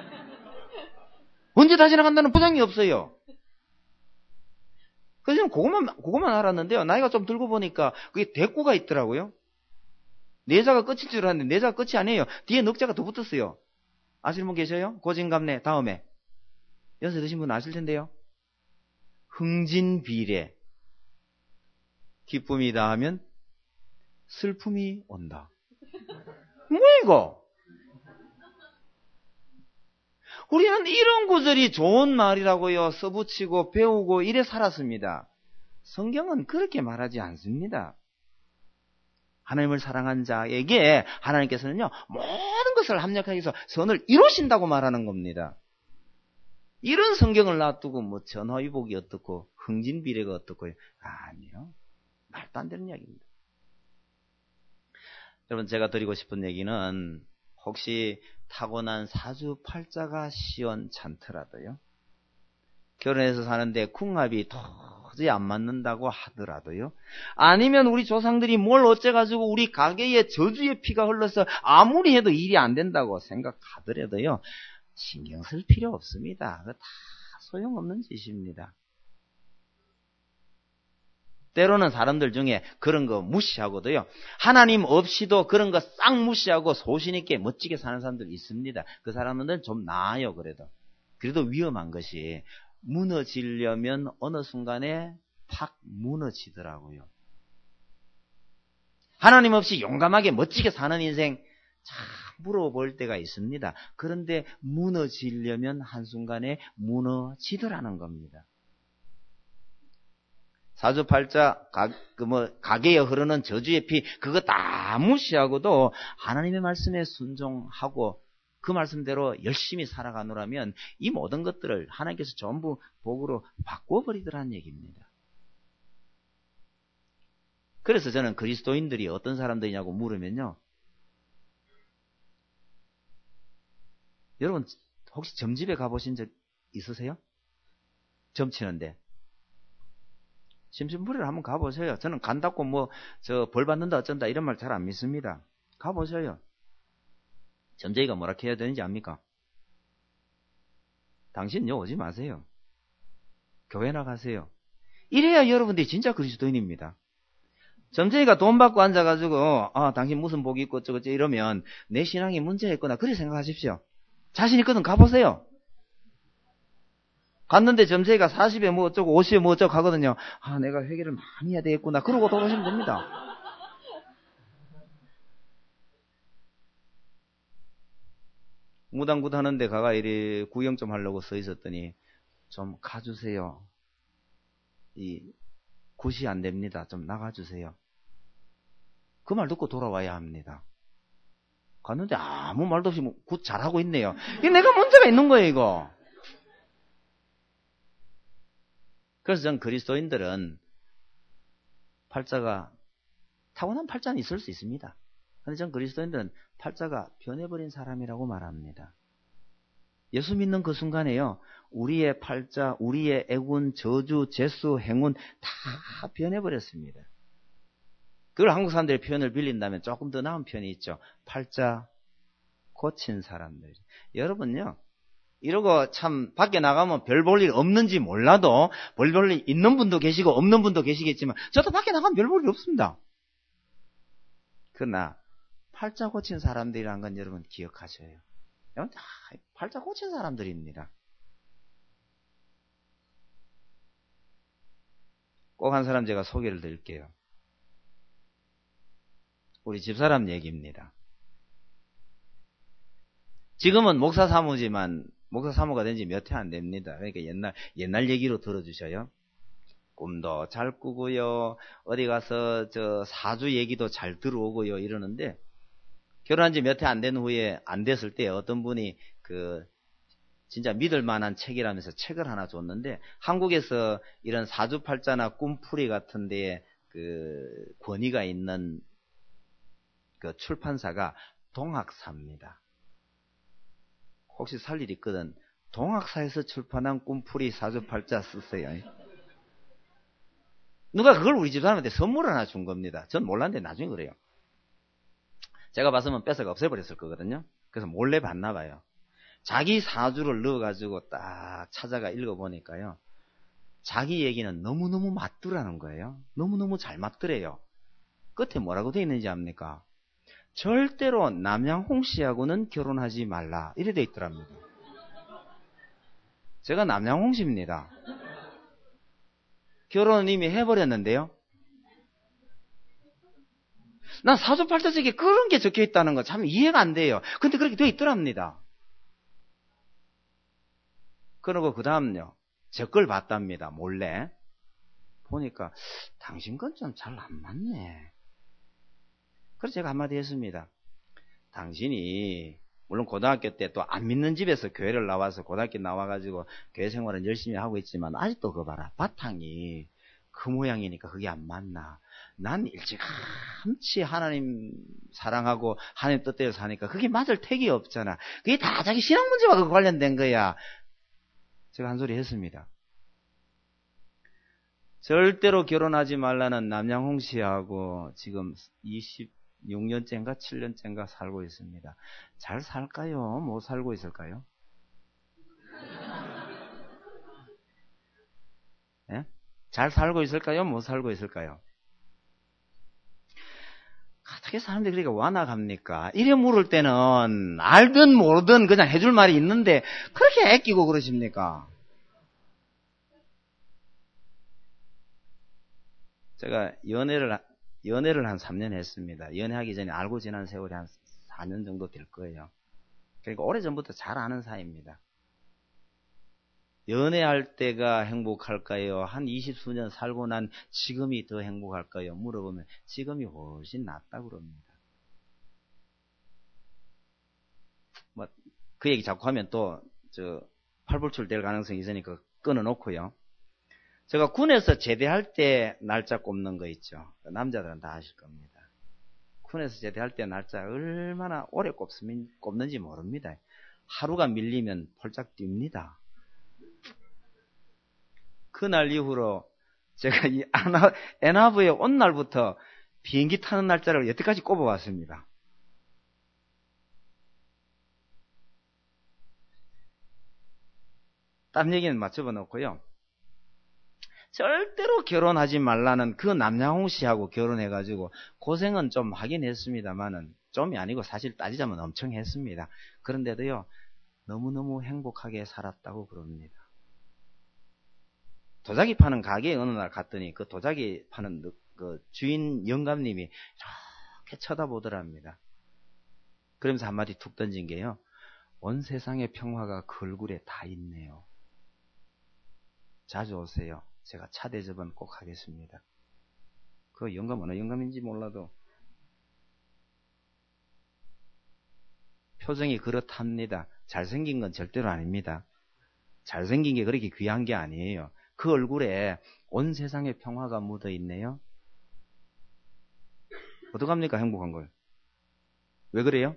언제 다 지나간다는 보장이 없어요. 그래서 저는 그것만 알았는데요. 나이가 좀 들고 보니까 그게 대꾸가 있더라고요. 내자가 끝일 줄 알았는데 내자가 끝이 아니에요. 뒤에 넉자가 더 붙었어요. 아시는 분 계셔요? 고진감래 다음에. 연세 드신 분 아실 텐데요. 흥진비례. 기쁨이다 하면 슬픔이 온다. 뭐 이거? 우리는 이런 구절이 좋은 말이라고요. 써붙이고 배우고 이래 살았습니다. 성경은 그렇게 말하지 않습니다. 하나님을 사랑한 자에게 하나님께서는요, 모든 것을 합력하게 해서 선을 이루신다고 말하는 겁니다. 이런 성경을 놔두고 뭐 전화위복이 어떻고 흥진비례가 어떻고요. 아니요. 말도 안 되는 이야기입니다. 여러분, 제가 드리고 싶은 얘기는 혹시 타고난 사주팔자가 시원찮더라도요, 결혼해서 사는데 궁합이 도저히 안 맞는다고 하더라도요, 아니면 우리 조상들이 뭘 어째가지고 우리 가게에 저주의 피가 흘러서 아무리 해도 일이 안 된다고 생각하더라도요, 신경 쓸 필요 없습니다. 그거 다 소용없는 짓입니다. 때로는 사람들 중에 그런 거 무시하고도요, 하나님 없이도 그런 거 싹 무시하고 소신 있게 멋지게 사는 사람들 있습니다. 그 사람들은 좀 나아요. 그래도 위험한 것이, 무너지려면 어느 순간에 팍 무너지더라고요. 하나님 없이 용감하게 멋지게 사는 인생 참 물어볼 때가 있습니다. 그런데 무너지려면 한순간에 무너지더라는 겁니다. 사주팔자, 가게에 흐르는 저주의 피, 그거 다 무시하고도 하나님의 말씀에 순종하고 그 말씀대로 열심히 살아가노라면 이 모든 것들을 하나님께서 전부 복으로 바꿔버리더라는 얘기입니다. 그래서 저는 그리스도인들이 어떤 사람들이냐고 물으면요, 여러분 혹시 점집에 가보신 적 있으세요? 점 치는데 심심풀이를 한번 가보세요. 저는 간다고 벌 받는다 어쩐다 이런 말 잘 안 믿습니다. 가보세요. 점쟁이가 뭐라 해야 되는지 압니까? 당신요, 오지 마세요. 교회 나가세요. 이래야 여러분들이 진짜 그리스도인입니다. 점쟁이가 돈 받고 앉아가지고 당신 무슨 복이 있고 어쩌고 이러면 내 신앙이 문제가 있구나 그렇게 생각하십시오. 자신 있거든 가보세요. 갔는데 점쟁이가 40에 뭐 어쩌고 50에 뭐 어쩌고 하거든요. 내가 회개를 많이 해야 되겠구나 그러고 돌아오시면 됩니다. 무당굿 하는데 가가 이리 구경 좀 하려고 서 있었더니 좀 가주세요. 이 굿이 안 됩니다. 좀 나가주세요. 그 말 듣고 돌아와야 합니다. 갔는데 아무 말도 없이 굿 잘하고 있네요. 이게 내가 문제가 있는 거예요, 이거. 그래서 전 그리스도인들은 팔자가, 타고난 팔자는 있을 수 있습니다. 그런데 전 그리스도인들은 팔자가 변해버린 사람이라고 말합니다. 예수 믿는 그 순간에요, 우리의 팔자, 우리의 애군, 저주, 재수, 행운 다 변해버렸습니다. 그걸 한국 사람들의 표현을 빌린다면 조금 더 나은 표현이 있죠. 팔자 고친 사람들. 여러분요, 이러고 참 밖에 나가면 별 볼 일 없는지 몰라도 별 볼 일 있는 분도 계시고 없는 분도 계시겠지만 저도 밖에 나가면 별 볼 일 없습니다. 그러나 팔자 고친 사람들이라는 건 여러분 기억하셔요. 여러분 다 팔자 고친 사람들입니다. 꼭 한 사람 제가 소개를 드릴게요. 우리 집사람 얘기입니다. 지금은 목사 사모지만 목사 사모가 된 지 몇 해 안 됩니다. 그러니까 옛날 얘기로 들어주셔요. 꿈도 잘 꾸고요. 어디 가서 사주 얘기도 잘 들어오고요. 이러는데 결혼한 지 몇 해 안 된 후에 안 됐을 때 어떤 분이 진짜 믿을 만한 책이라면서 책을 하나 줬는데 한국에서 이런 사주팔자나 꿈풀이 같은 데에 권위가 있는 그 출판사가 동학사입니다. 혹시 살 일 있거든 동학사에서 출판한 꿈풀이 사주팔자 쓰세요. 누가 그걸 우리 집사람한테 선물 하나 준 겁니다. 전 몰랐는데 나중에 그래요. 제가 봤으면 뺏어가 없애버렸을 거거든요. 그래서 몰래 봤나 봐요. 자기 사주를 넣어가지고 딱 찾아가 읽어보니까요, 자기 얘기는 너무너무 맞더라는 거예요. 너무너무 잘 맞더래요. 끝에 뭐라고 돼 있는지 압니까? 절대로 남양홍 씨하고는 결혼하지 말라 이래 돼 있더랍니다. 제가 남양홍 씨입니다. 결혼은 이미 해버렸는데요. 난 사주팔자책에 그런 게 적혀 있다는 거 참 이해가 안 돼요. 근데 그렇게 되어 있더랍니다. 그러고 그 다음요. 제 걸 봤답니다. 몰래. 보니까 당신 건 좀 잘 안 맞네. 그래서 제가 한마디 했습니다. 당신이 물론 고등학교 때 또 안 믿는 집에서 교회를 나와서 고등학교 나와가지고 교회 생활은 열심히 하고 있지만 아직도 그거 봐라. 바탕이 그 모양이니까 그게 안 맞나. 난 일찌감치 하나님 사랑하고 하나님 뜻대로 사니까 그게 맞을 택이 없잖아. 그게 다 자기 신앙 문제와 관련된 거야. 제가 한 소리 했습니다. 절대로 결혼하지 말라는 남양홍 씨하고 지금 26년째인가 7년째인가 살고 있습니다. 잘 살까요? 못 살고 있을까요? 예? 잘 살고 있을까요? 못 살고 있을까요? 어떻게 사람들이 그렇게 완악합니까? 이래 물을 때는 알든 모르든 그냥 해줄 말이 있는데 그렇게 애끼고 그러십니까? 제가 연애를 한 3년 했습니다. 연애하기 전에 알고 지난 세월이 한 4년 정도 될 거예요. 그러니까 오래전부터 잘 아는 사이입니다. 연애할 때가 행복할까요? 한 20수년 살고 난 지금이 더 행복할까요? 물어보면 지금이 훨씬 낫다고 그럽니다. 뭐, 그 얘기 자꾸 하면 또, 팔불출 될 가능성이 있으니까 끊어놓고요. 제가 군에서 제대할 때 날짜 꼽는 거 있죠. 남자들은 다 아실 겁니다. 군에서 제대할 때 날짜 얼마나 오래 꼽는지 모릅니다. 하루가 밀리면 폴짝 뜁니다. 그날 이후로 제가 이 엔하브에 온 날부터 비행기 타는 날짜를 여태까지 꼽아왔습니다. 딴 얘기는 맞춰봐 놓고요. 절대로 결혼하지 말라는 그 남양홍 씨하고 결혼해가지고 고생은 좀 하긴 했습니다만은 좀이 아니고 사실 따지자면 엄청 했습니다. 그런데도요, 너무너무 행복하게 살았다고 그럽니다. 도자기 파는 가게에 어느 날 갔더니 그 도자기 파는 그 주인 영감님이 이렇게 쳐다보더랍니다. 그러면서 한마디 툭 던진 게요. 온 세상의 평화가 그 얼굴에 다 있네요. 자주 오세요. 제가 차 대접은 꼭 하겠습니다. 그 영감 어느 영감인지 몰라도 표정이 그렇답니다. 잘생긴 건 절대로 아닙니다. 잘생긴 게 그렇게 귀한 게 아니에요. 그 얼굴에 온 세상의 평화가 묻어 있네요. 어떡합니까? 행복한 걸. 왜 그래요?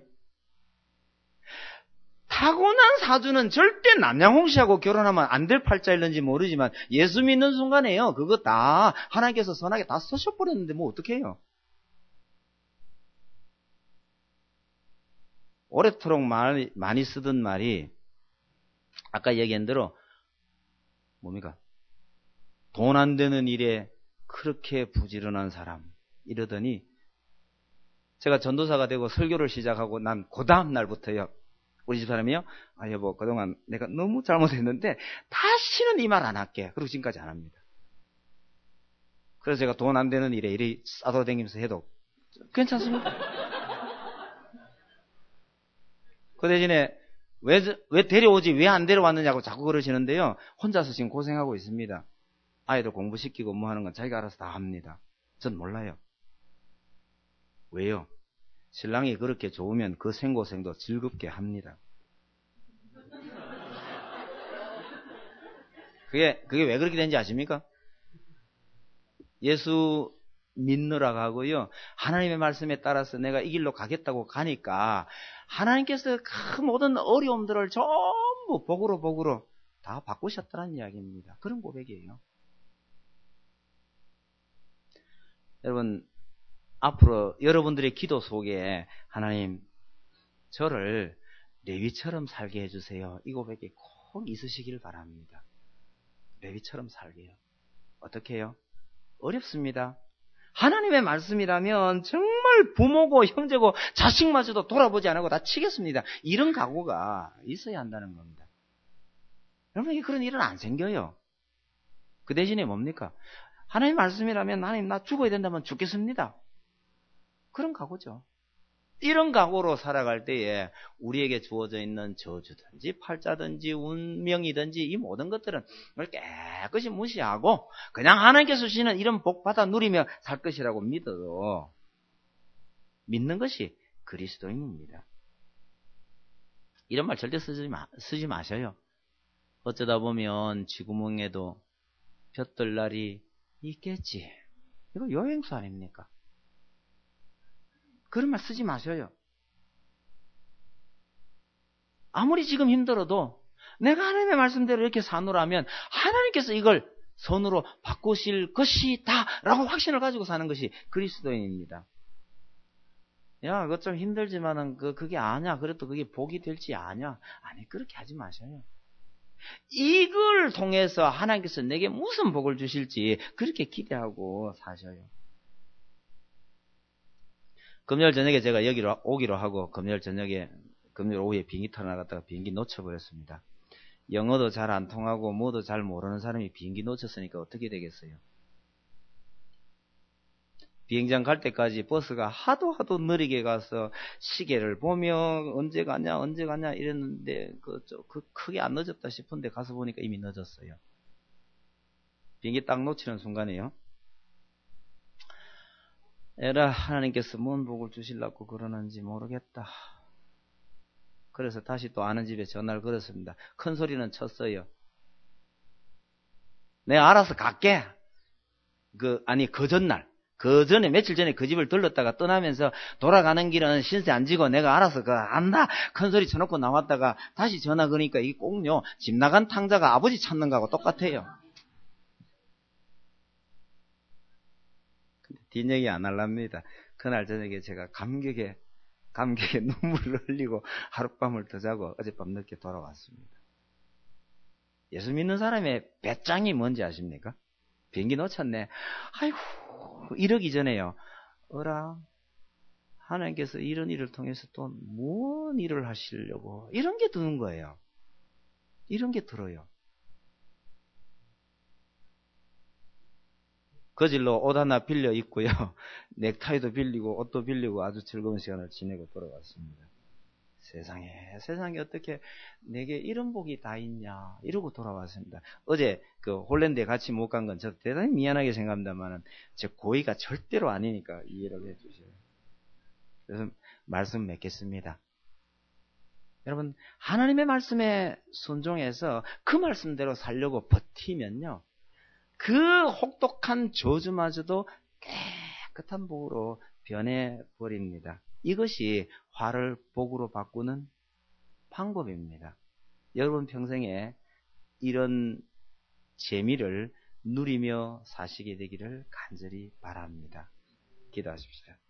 타고난 사주는 절대 남양홍 씨하고 결혼하면 안 될 팔자일는지 모르지만 예수 믿는 순간에요. 그거 다 하나님께서 선하게 다 쓰셔버렸는데 뭐 어떡해요? 오래도록 많이 쓰던 말이 아까 얘기한 대로 뭡니까? 돈 안 되는 일에 그렇게 부지런한 사람 이러더니 제가 전도사가 되고 설교를 시작하고 난 그 다음 날부터요. 우리 집사람이요. 아 여보 그동안 내가 너무 잘못했는데 다시는 이 말 안 할게. 그리고 지금까지 안 합니다. 그래서 제가 돈 안 되는 일에 이리 싸돌아다니면서 해도 괜찮습니다. 그 대신에 왜 데려오지 왜 안 데려왔느냐고 자꾸 그러시는데요. 혼자서 지금 고생하고 있습니다. 아이들 공부시키고 뭐 하는 건 자기가 알아서 다 합니다. 전 몰라요. 왜요? 신랑이 그렇게 좋으면 그 생고생도 즐겁게 합니다. 그게 왜 그렇게 된지 아십니까? 예수 믿느라고 하고요. 하나님의 말씀에 따라서 내가 이 길로 가겠다고 가니까 하나님께서 그 모든 어려움들을 전부 복으로 다 바꾸셨다는 이야기입니다. 그런 고백이에요. 여러분 앞으로 여러분들의 기도 속에 하나님 저를 레위처럼 살게 해주세요. 이 고백이 꼭 있으시길 바랍니다. 레위처럼 살게요. 어떻게 해요? 어렵습니다. 하나님의 말씀이라면 정말 부모고 형제고 자식마저도 돌아보지 않고 다 치겠습니다. 이런 각오가 있어야 한다는 겁니다. 여러분 그런 일은 안 생겨요. 그 대신에 뭡니까? 하나님의 말씀이라면 하나님 나 죽어야 된다면 죽겠습니다. 그런 각오죠. 이런 각오로 살아갈 때에 우리에게 주어져 있는 저주든지 팔자든지 운명이든지 이 모든 것들은 깨끗이 무시하고 그냥 하나님께서 주시는 이런 복 받아 누리며 살 것이라고 믿는 것이 그리스도인입니다. 이런 말 절대 쓰지 마셔요. 어쩌다 보면 쥐구멍에도 볕들 날이 있겠지. 이거 요행수 아닙니까? 그런 말 쓰지 마셔요. 아무리 지금 힘들어도 내가 하나님의 말씀대로 이렇게 사노라면 하나님께서 이걸 선으로 바꾸실 것이다 라고 확신을 가지고 사는 것이 그리스도인입니다. 야, 그거 좀 힘들지만은 그게 아냐. 그래도 그게 복이 될지 아냐. 아니, 그렇게 하지 마셔요. 이걸 통해서 하나님께서 내게 무슨 복을 주실지 그렇게 기대하고 사셔요. 금요일 저녁에 제가 여기로 오기로 하고 금요일 오후에 비행기 타러 나갔다가 비행기 놓쳐버렸습니다. 영어도 잘 안 통하고 뭐도 잘 모르는 사람이 비행기 놓쳤으니까 어떻게 되겠어요? 비행장 갈 때까지 버스가 하도 느리게 가서 시계를 보며 언제 가냐 이랬는데 크게 안 늦었다 싶은데 가서 보니까 이미 늦었어요. 비행기 딱 놓치는 순간에요. 에라, 하나님께서 뭔 복을 주시려고 그러는지 모르겠다. 그래서 다시 또 아는 집에 전화를 걸었습니다. 큰 소리는 쳤어요. 내가 알아서 갈게. 그 전에 며칠 전에 그 집을 들렀다가 떠나면서 돌아가는 길은 신세 안 지고 내가 알아서 안다. 큰 소리 쳐놓고 나왔다가 다시 전화 거니까 이게 꼭요. 집 나간 탕자가 아버지 찾는 거하고 똑같아요. 근데 뒷얘기 안 할랍니다. 그날 저녁에 제가 감격에 눈물을 흘리고 하룻밤을 더 자고 어젯밤 늦게 돌아왔습니다. 예수 믿는 사람의 배짱이 뭔지 아십니까? 비행기 놓쳤네. 아이고, 이러기 전에요. 하나님께서 이런 일을 통해서 또 뭔 일을 하시려고 이런 게 드는 거예요. 이런 게 들어요. 거질로 옷 하나 빌려 입고요. 넥타이도 빌리고 옷도 빌리고 아주 즐거운 시간을 지내고 돌아왔습니다. 세상에 어떻게 내게 이런 복이 다 있냐 이러고 돌아왔습니다. 어제 홀랜드에 같이 못 간 건 저 대단히 미안하게 생각합니다만 제 고의가 절대로 아니니까 이해를 해주세요. 그래서 말씀 맺겠습니다. 여러분, 하나님의 말씀에 순종해서 그 말씀대로 살려고 버티면요, 그 혹독한 저주마저도 깨끗한 복으로 변해버립니다. 이것이 화를 복으로 바꾸는 방법입니다. 여러분 평생에 이런 재미를 누리며 사시게 되기를 간절히 바랍니다. 기도하십시오.